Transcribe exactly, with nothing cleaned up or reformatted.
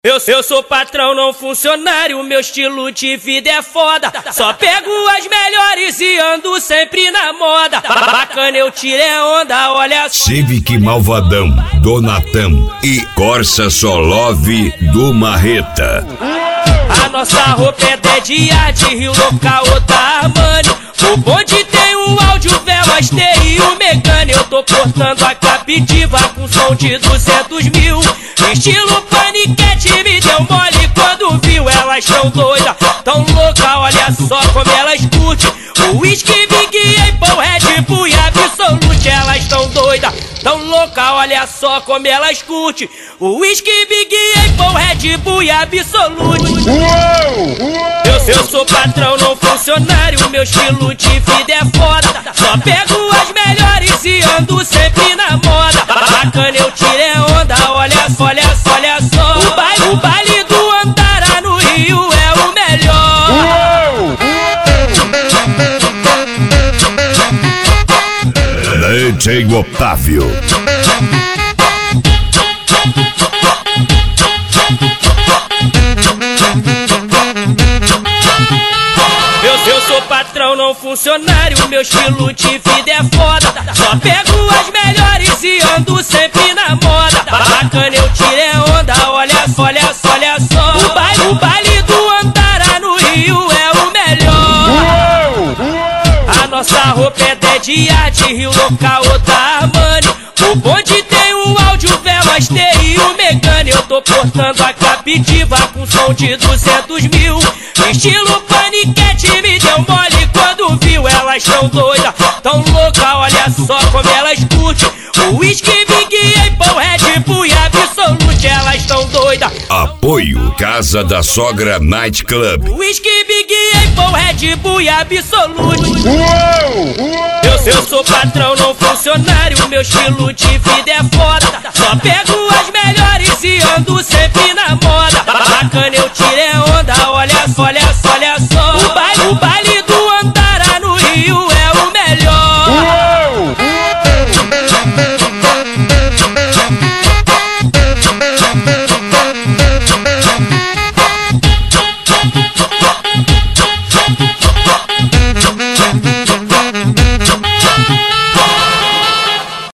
Eu, eu sou patrão, não funcionário, meu estilo de vida é foda. Só pego as melhores e ando sempre na moda. Bacana, eu tirei onda, olha só. Civic Malvadão, Donatão e Corsa Solove do Marreta. A nossa roupa é Dediad, Rio Local, outra Armani. O bonde tem um áudio, Veloster e o Megane. Eu tô cortando a captiva com som de duzentos mil. Estilo paniquete, me deu mole quando viu. Elas tão doidas, tão louca, olha só como elas curtem. O whisky, Big Apple, Red Bull e Absolute. Elas tão doidas, tão louca, olha só como elas curtem. O whisky, Big Apple, Red Bull e Absolute. Eu, eu sou patrão, não funcionário, meu estilo de vida é foda. Só pego as melhores e ando sempre na moda. Bacana, eu tirei onda, olha só, olha só, olha só. O baile, o baile do Antara no Rio é o melhor. D J Otávio. Eu, eu sou patrão, não funcionário, meu estilo de vida é foda. Só pego as melhores e ando sempre na moda. Bacana, eu tirei onda, olha só, olha só, olha só. O baile, o baile do Antara no Rio é o melhor. A nossa roupa é Dediad, Rio Local, outra Armani. O bonde tem um áudio, Veloster e o Megane. Eu tô cortando a captiva com som de duzentos mil. Estilo paniquete, me deu mole quando viu. Elas tão doidas, tão louca, olha só como elas curtem. O whisky, Big Apple, Red Bull e Absolute. Elas tão doidas. Apoio Casa da Sogra Night Club. Whisky, Big Apple, Red Bull e Absolute. Eu, eu sou patrão, não funcionário, meu estilo de vida é foda. Só pego as melhores e ando sempre na moda. Bacana, eu tirei onda, olha só, olha